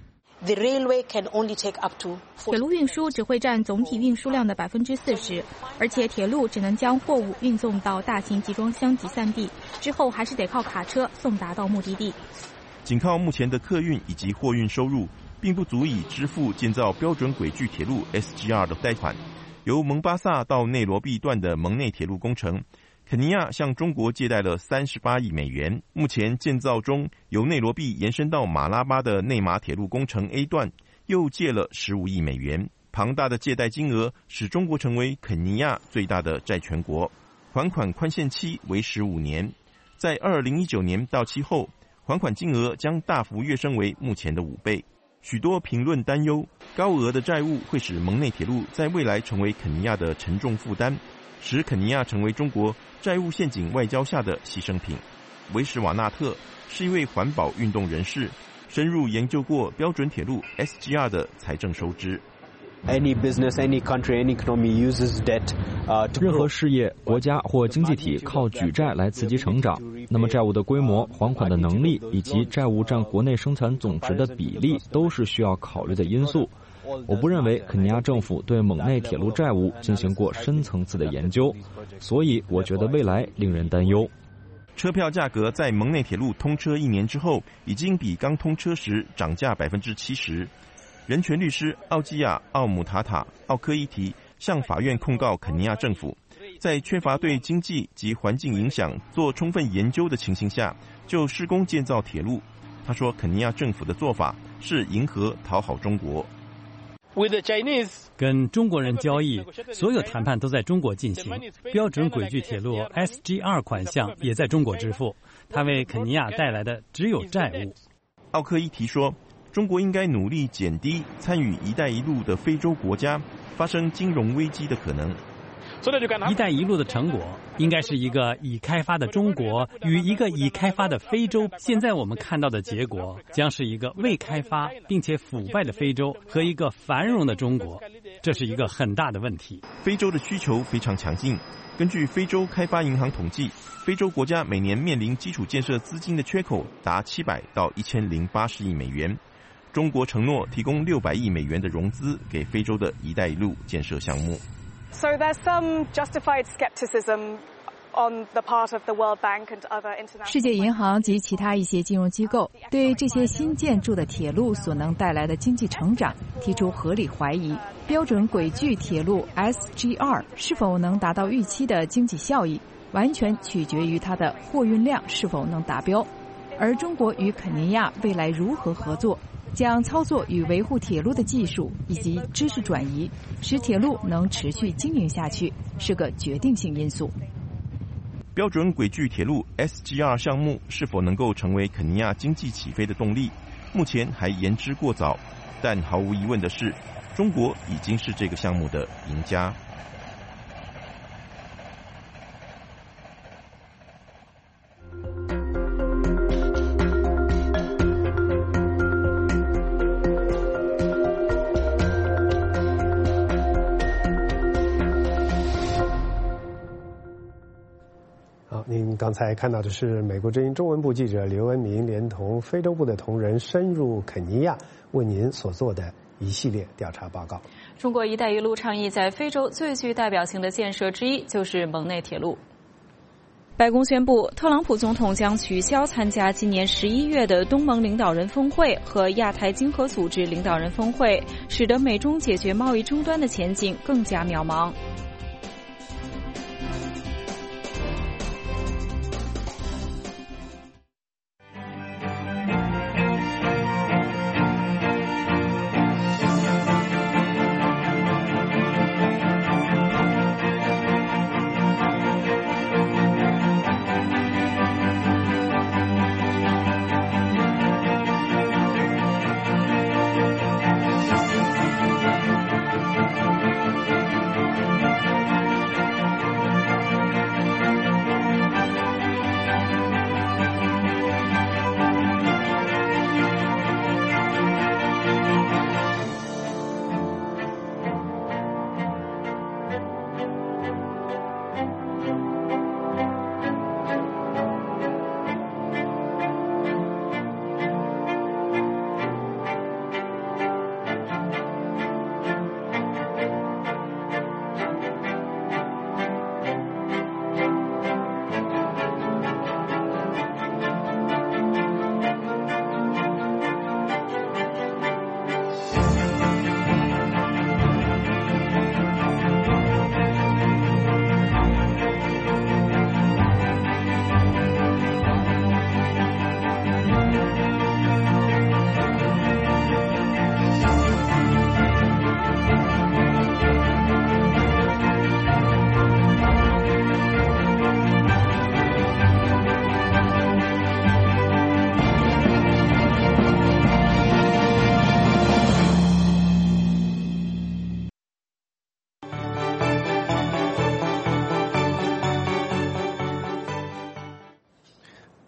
S3: 铁路运输只会占总体运输量的40%，而且铁路只能将货物运送到大型集装箱集散地，之后还是得靠卡车送达到目的地。
S7: 仅靠目前的客运以及货运收入，并不足以支付建造标准轨距铁路 SGR 的贷款。由蒙巴萨到内罗毕段的蒙内铁路工程，肯尼亚向中国借贷了38亿美元。目前建造中由内罗毕延伸到马拉巴的内马铁路工程 A 段又借了15亿美元。庞大的借贷金额使中国成为肯尼亚最大的债权国。还款宽限期为15年，在2019年到期后，还款金额将大幅跃升为目前的5倍。许多评论担忧，高额的债务会使蒙内铁路在未来成为肯尼亚的沉重负担，使肯尼亚成为中国债务陷阱外交下的牺牲品。维什瓦纳特是一位环保运动人士，深入研究过标准铁路 SGR 的财政收支。
S4: 任何事业、国家或经济体靠举债来刺激成长，那么债务的规模、还款的能力以及债务占国内生产总值的比例都是需要考虑的因素。我不认为肯尼亚政府对蒙内铁路债务进行过深层次的研究，所以我觉得未来令人担忧。
S7: 车票价格在蒙内铁路通车1年之后，已经比刚通车时涨价70%。人权律师奥基亚·奥姆塔塔·奥科伊提向法院控告肯尼亚政府，在缺乏对经济及环境影响做充分研究的情形下，就施工建造铁路。他说，肯尼亚政府的做法是迎合讨好中国。
S10: 跟中国人交易，所有谈判都在中国进行。标准轨距铁路 SGR 款项也在中国支付，它为肯尼亚带来的只有债务。
S7: 奥科伊提说，中国应该努力减低参与“一带一路”的非洲国家发生金融危机的可能。
S10: 一带一路的成果应该是一个已开发的中国与一个已开发的非洲。现在我们看到的结果将是一个未开发并且腐败的非洲和一个繁荣的中国，这是一个很大的问题。
S7: 非洲的需求非常强劲。根据非洲开发银行统计，非洲国家每年面临基础建设资金的缺口达700到1080亿美元。中国承诺提供600亿美元的融资给非洲的一带一路建设项目。
S22: So there's some justified skepticism on the part of the World Bank and other international.
S23: 世界银行及其他一些金融机构对这些新建筑的铁路所能带来的经济成长提出合理怀疑。标准轨距铁路 SGR 是否能达到预期的经济效益，完全取决于它的货运量是否能达标。而中国与肯尼亚未来如何合作，将操作与维护铁路的技术以及知识转移，使铁路能持续经营下去，是个决定性因素。
S7: 标准轨距铁路 SGR 项目是否能够成为肯尼亚经济起飞的动力，目前还言之过早。但毫无疑问的是，中国已经是这个项目的赢家。
S1: 您刚才看到的是美国之音中文部记者刘文明连同非洲部的同仁深入肯尼亚为您所做的一系列调查报告。
S2: 中国“一带一路”倡议在非洲最具代表性的建设之一就是蒙内铁路。白宫宣布，特朗普总统将取消参加今年11月的东盟领导人峰会和亚太经合组织领导人峰会，使得美中解决贸易争端的前景更加渺茫。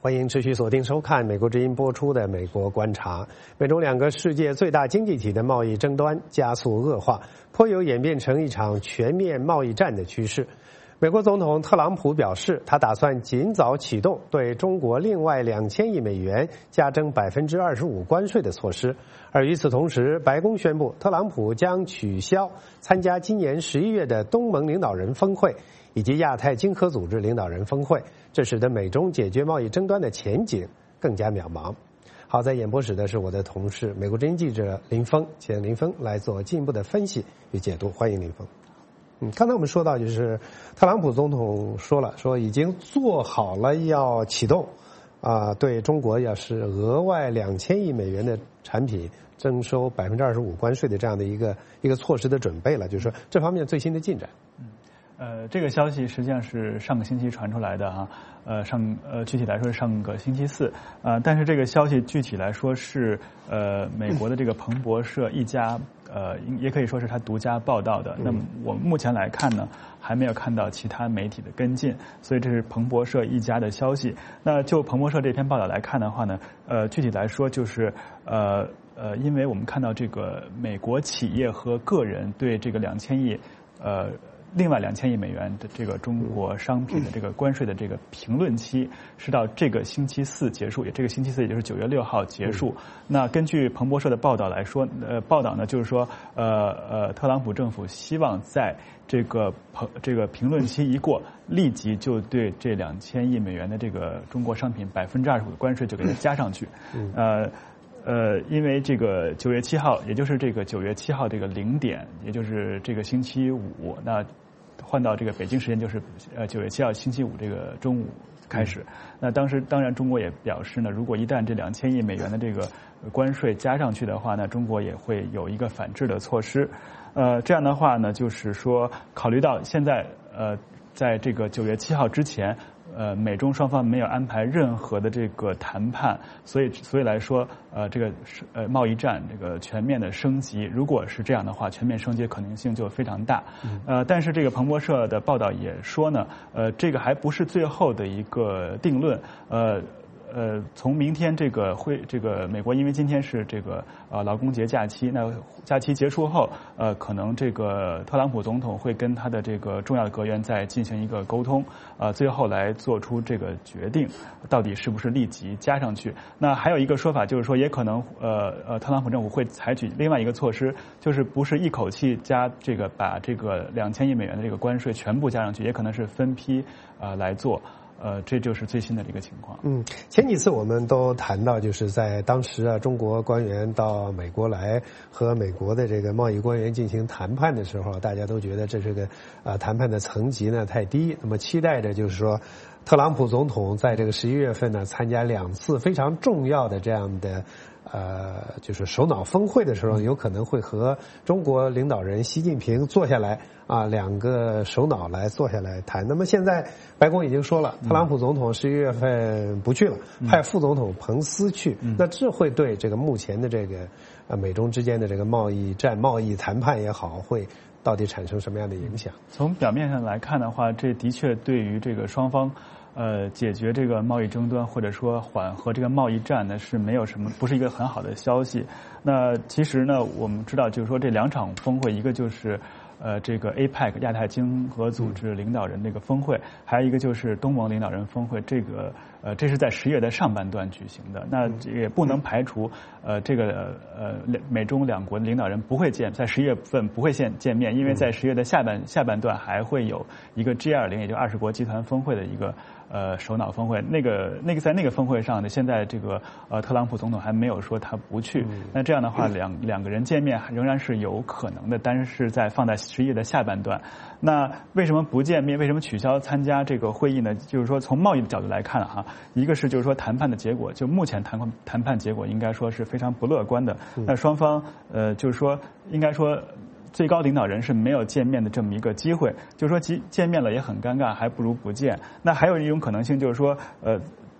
S1: 欢迎持续锁定收看美国之音播出的《美国观察》。美中两个世界最大经济体的贸易争端加速恶化，颇有演变成一场全面贸易战的趋势。美国总统特朗普表示，他打算尽早启动对中国另外2000亿美元加征25%关税的措施。而与此同时，白宫宣布，特朗普将取消参加今年11月的东盟领导人峰会以及亚太经合组织领导人峰会，这使得美中解决贸易争端的前景更加渺茫。好，在演播室的是我的同事美国之音记者林峰，请林峰来做进一步的分析与解读。欢迎林峰。刚才我们说到，就是特朗普总统说已经做好了要启动对中国要是额外2000亿美元的产品征收25%关税的这样的一个措施的准备了，就是说这方面最新的进展。
S12: 这个消息实际上是上个星期传出来的哈，具体来说是上个星期四，但是这个消息具体来说是美国的这个彭博社一家也可以说是他独家报道的。那么我目前来看呢，还没有看到其他媒体的跟进，所以这是彭博社一家的消息。那就彭博社这篇报道来看的话呢，具体来说就是因为我们看到这个美国企业和个人对这个2000亿另外2000亿美元的这个中国商品的这个关税的这个评论期是到这个星期四结束，这个星期四也就是9月6号结束。那根据彭博社的报道来说，报道呢就是说，特朗普政府希望在这个评论期一过，立即就对这2000亿美元的这个中国商品25%的关税就给它加上去。因为这个9月7号，也就是这个9月7号这个0点，也就是这个星期五，那换到这个北京时间就是9月7号星期五这个中午开始。那当然中国也表示呢，如果一旦这2000亿美元的这个关税加上去的话呢，中国也会有一个反制的措施。这样的话呢，就是说考虑到现在在这个9月7号之前。美中双方没有安排任何的这个谈判，所以来说，这个贸易战这个全面的升级，如果是这样的话，全面升级的可能性就非常大。但是这个彭博社的报道也说呢，这个还不是最后的一个定论。从明天这个美国因为今天是这个劳工节假期，那假期结束后，可能这个特朗普总统会跟他的这个重要的阁员再进行一个沟通，最后来做出这个决定，到底是不是立即加上去。那还有一个说法就是说，也可能特朗普政府会采取另外一个措施，就是不是一口气把这个2000亿美元的这个关税全部加上去，也可能是分批来做。这就是最新的这个情况。
S1: 前几次我们都谈到，就是在当时中国官员到美国来和美国的这个贸易官员进行谈判的时候，大家都觉得这是个谈判的层级呢太低，那么期待着就是说特朗普总统在这个11月份呢参加2次非常重要的这样的就是首脑峰会的时候，有可能会和中国领导人习近平坐下来2个首脑来坐下来谈。那么现在白宫已经说了，特朗普总统11月份不去了，派副总统彭斯去。那这会对这个目前的这个美中之间的这个贸易战、贸易谈判也好，会到底产生什么样的影响？
S12: 从表面上来看的话，这的确对于这个双方解决这个贸易争端或者说缓和这个贸易战呢，是没有什么，不是一个很好的消息。那其实呢，我们知道就是说这2场峰会，一个就是这个 APEC 亚太经合组织领导人这个峰会，还有一个就是东盟领导人峰会。这是在10月的上半段举行的。那也不能排除美中两国的领导人不会在11月份不会见面，因为在10月的下半段还会有一个 G20， 也就20国集团峰会的一个首脑峰会。在那个峰会上呢，现在这个特朗普总统还没有说他不去。那这样的话，两个人见面仍然是有可能的，但是放在11月的下半段。那为什么不见面？为什么取消参加这个会议呢？就是说从贸易的角度来看一个是就是说谈判的结果，就目前谈判结果应该说是非常不乐观的。那双方就是说应该说最高领导人是没有见面的这么一个机会，就是说见面了也很尴尬，还不如不见。那还有一种可能性就是说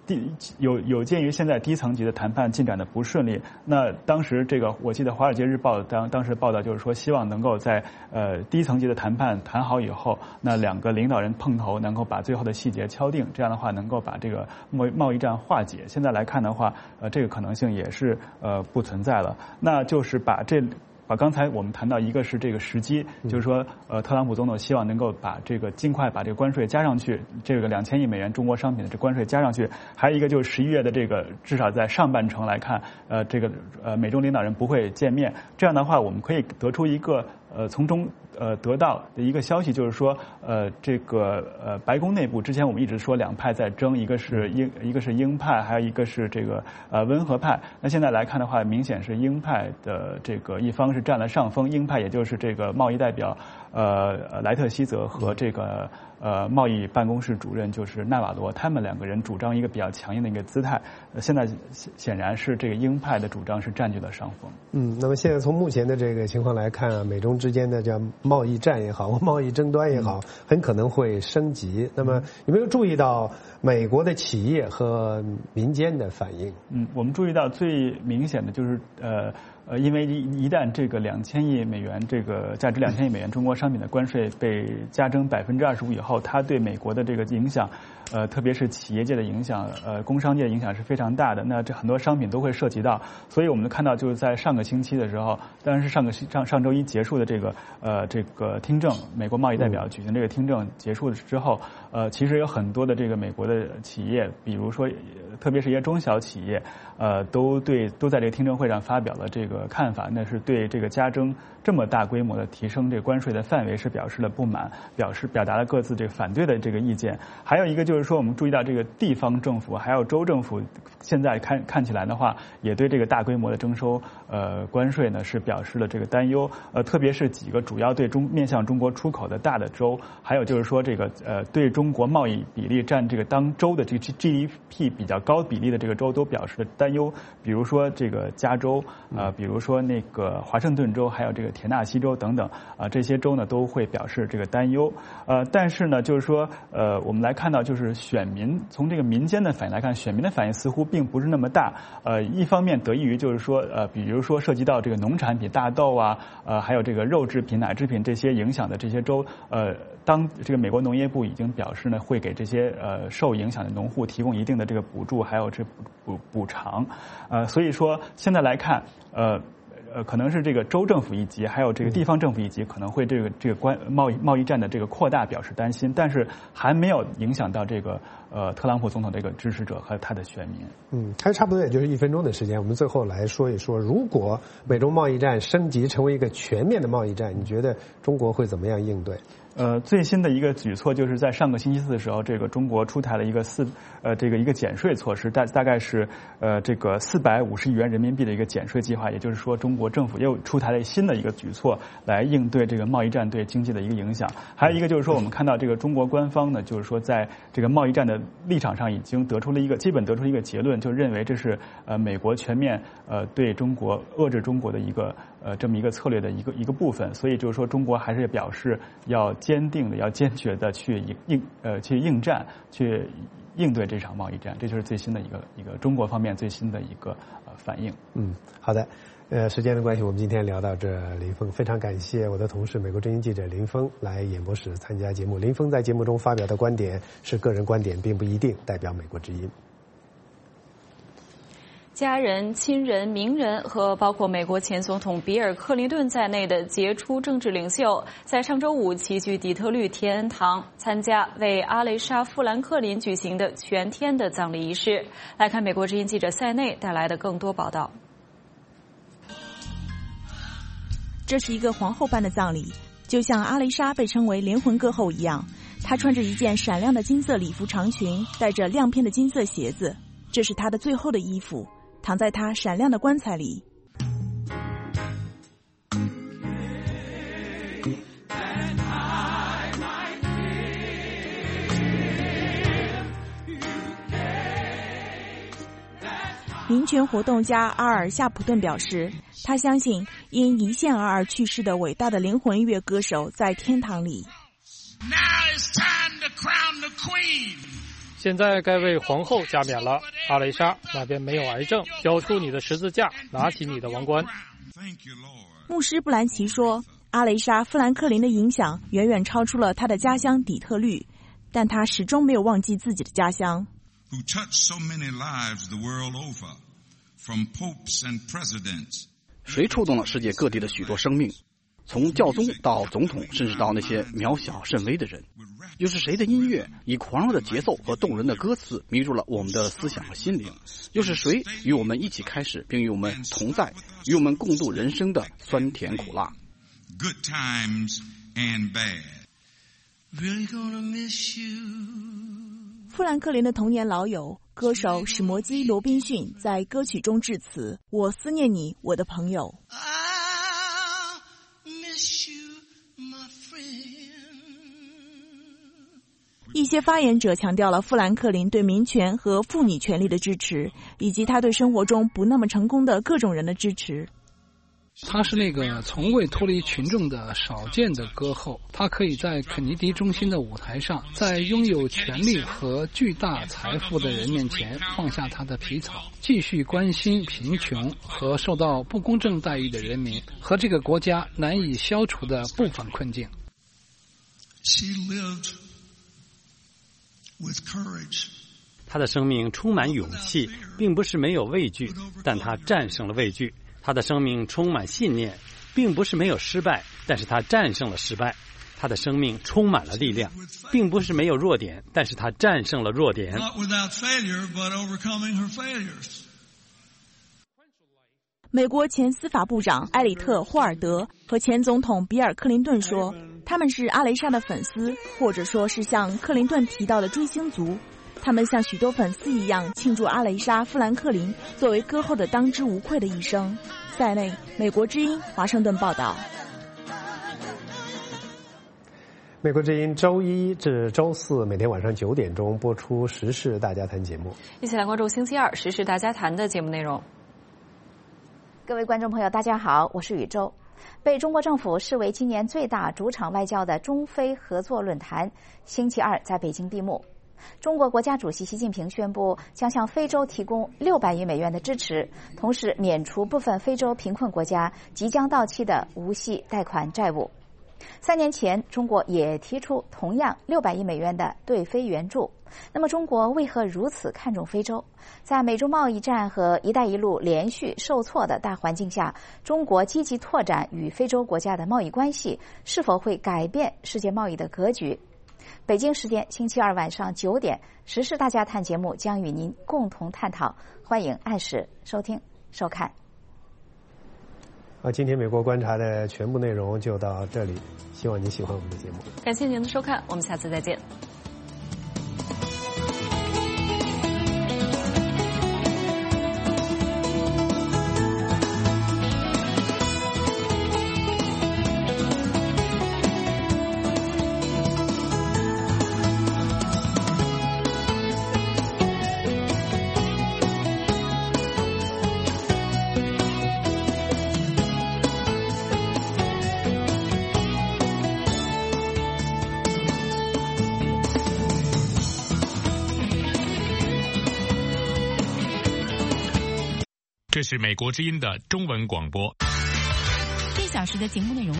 S12: 有鉴于现在低层级的谈判进展的不顺利，那当时这个我记得《华尔街日报》当时报道就是说，希望能够在低层级的谈判谈好以后，那两个领导人碰头，能够把最后的细节敲定，这样的话能够把这个贸易战化解。现在来看的话，这个可能性也是不存在了。那就是把刚才我们谈到，一个是这个时机，就是说特朗普总统希望能够尽快把这个关税加上去，这个2000亿美元中国商品的这关税加上去。还有一个就是11月的这个，至少在上半程来看，美中领导人不会见面。这样的话，我们可以得出一个从中得到的一个消息，就是说白宫内部之前我们一直说两派在争，一个是鹰派，还有一个是这个温和派。那现在来看的话，明显是鹰派的这个一方是占了上风，鹰派也就是这个贸易代表莱特希泽和这个贸易办公室主任就是纳瓦罗，他们两个人主张一个比较强硬的一个姿态。现在显然是这个鹰派的主张是占据了上风。
S1: 那么现在从目前的这个情况来看啊，美中之间的叫贸易战也好，贸易争端也好，很可能会升级。那么有没有注意到美国的企业和民间的反应？
S12: 我们注意到最明显的就是因为一旦这个2000亿美元这个价值2000亿美元中国商品的关税被加征25%以后，它对美国的这个影响，特别是企业界的影响，工商界的影响是非常大的。那这很多商品都会涉及到，所以我们看到就是在上个星期的时候，当然是上周一结束的这个听证，美国贸易代表举行这个听证结束之后，其实有很多的这个美国的企业，比如说特别是一些中小企业，都在这个听证会上发表了这个看法，那是对这个加征这么大规模的提升这个关税的范围是表示了不满，表达了各自这个反对的这个意见。还有一个就是说，我们注意到这个地方政府还有州政府现在看起来的话，也对这个大规模的征收关税呢是表示了这个担忧。特别是几个主要面向中国出口的大的州，还有就是说这个对中国贸易比例占这个当州的这个 GDP 比较高比例的这个州都表示了担忧。比如说这个加州，比如说那个华盛顿州，还有这个田纳西州等等，这些州呢都会表示这个担忧。但是呢，就是说我们来看到，就是选民从这个民间的反应来看，选民的反应似乎并不是那么大。一方面得益于就是说比如说涉及到这个农产品大豆啊，还有这个肉制品、奶制品这些影响的这些州，当这个美国农业部已经表示呢，会给这些受影响的农户提供一定的这个补助，还有这补偿。所以说现在来看，可能是这个州政府一级，还有这个地方政府一级，可能会这个贸易战的这个扩大表示担心，但是还没有影响到这个特朗普总统这个支持者和他的选民。
S1: 还差不多也就是1分钟的时间，我们最后来说一说，如果美中贸易战升级成为一个全面的贸易战，你觉得中国会怎么样应对？
S12: 最新的一个举措就是在上个星期四的时候，这个中国出台了一个一个减税措施，大概是这个450亿元人民币的一个减税计划，也就是说中国政府又出台了新的一个举措来应对这个贸易战对经济的一个影响。还有一个就是说，我们看到这个中国官方呢，就是说在这个贸易战的立场上已经基本得出了一个结论，就认为这是美国全面对中国遏制中国的一个这么一个策略的一个部分。所以就是说，中国还是表示要坚定的、要坚决的去应战，去应对这场贸易战。这就是最新的一个中国方面最新的一个反应。
S1: 好的。时间的关系，我们今天聊到这。林峰，非常感谢我的同事美国之音记者林峰来演播室参加节目。林峰在节目中发表的观点是个人观点，并不一定代表美国之音。
S2: 家人、亲人、名人和包括美国前总统比尔·克林顿在内的杰出政治领袖，在上周五齐聚底特律天恩堂，参加为阿雷莎·富兰克林举行的全天的葬礼仪式。来看美国之音记者塞内带来的更多报道。
S13: 这是一个皇后般的葬礼，就像阿雷莎被称为灵魂歌后一样。她穿着一件闪亮的金色礼服长裙，带着亮片的金色鞋子，这是她的最后的衣服，躺在她闪亮的棺材里。民权活动家阿尔·夏普顿表示，他相信因一线而去世的伟大的灵魂乐歌手在天堂里。
S16: 现在该为皇后加冕了。阿雷莎，那边没有癌症，交出你的十字架，拿起你的王冠。
S13: 牧师布兰奇说，阿雷莎·富兰克林的影响远远超出了他的家乡底特律，但他始终没有忘记自己的家乡。
S17: 谁触动了世界各地的许多生命？从教宗到总统，甚至到那些渺小甚微的人，又是谁的音乐以狂热的节奏和动人的歌词迷住了我们的思想和心灵？又是谁与我们一起开始，并与我们同在，与我们共度人生的酸甜苦辣
S18: ？Good times and bad. Really gonna miss you.
S13: 富兰克林的童年老友歌手史摩基·罗宾逊在歌曲中致辞：“我思念你，我的朋友。”一些发言者强调了富兰克林对民权和妇女权利的支持，以及他对生活中不那么成功的各种人的支持。
S20: 他是那个从未脱离群众的少见的歌后，他可以在肯尼迪中心的舞台上，在拥有权力和巨大财富的人面前放下他的皮草，继续关心贫穷和受到不公正待遇的人民，和这个国家难以消除的部分困境。
S10: 他的生命充满勇气，并不是没有畏惧，但他战胜了畏惧。他的生命充满信念，并不是没有失败，但是他战胜了失败。他的生命充满了力量，并不是没有弱点，但是他战胜了弱点。
S13: 美国前司法部长埃里特·霍尔德和前总统比尔·克林顿说，他们是阿雷莎的粉丝，或者说是像克林顿提到的追星族。他们像许多粉丝一样庆祝阿雷莎·富兰克林作为歌后的当之无愧的一生。塞内，美国之音华盛顿报道。
S1: 美国之音周一至周四每天晚上9点钟播出时事大家谈节目，
S2: 一起来关注星期二时事大家谈的节目内容。
S25: 各位观众朋友大家好，我是宇宙。被中国政府视为今年最大主场外交的中非合作论坛星期二在北京闭幕。中国国家主席习近平宣布将向非洲提供600亿美元的支持，同时免除部分非洲贫困国家即将到期的无息贷款债务。3年前，中国也提出同样600亿美元的对非援助。那么，中国为何如此看重非洲？在美洲贸易战和“一带一路”连续受挫的大环境下，中国积极拓展与非洲国家的贸易关系，是否会改变世界贸易的格局？北京时间星期二晚上9点，时事大家谈节目将与您共同探讨，欢迎按时收听收看。
S1: 今天美国观察的全部内容就到这里，希望您喜欢我们的节目。
S2: 感谢您的收看，我们下次再见。
S26: 这是美国之音的中文广播。
S23: 1小时的节目内容。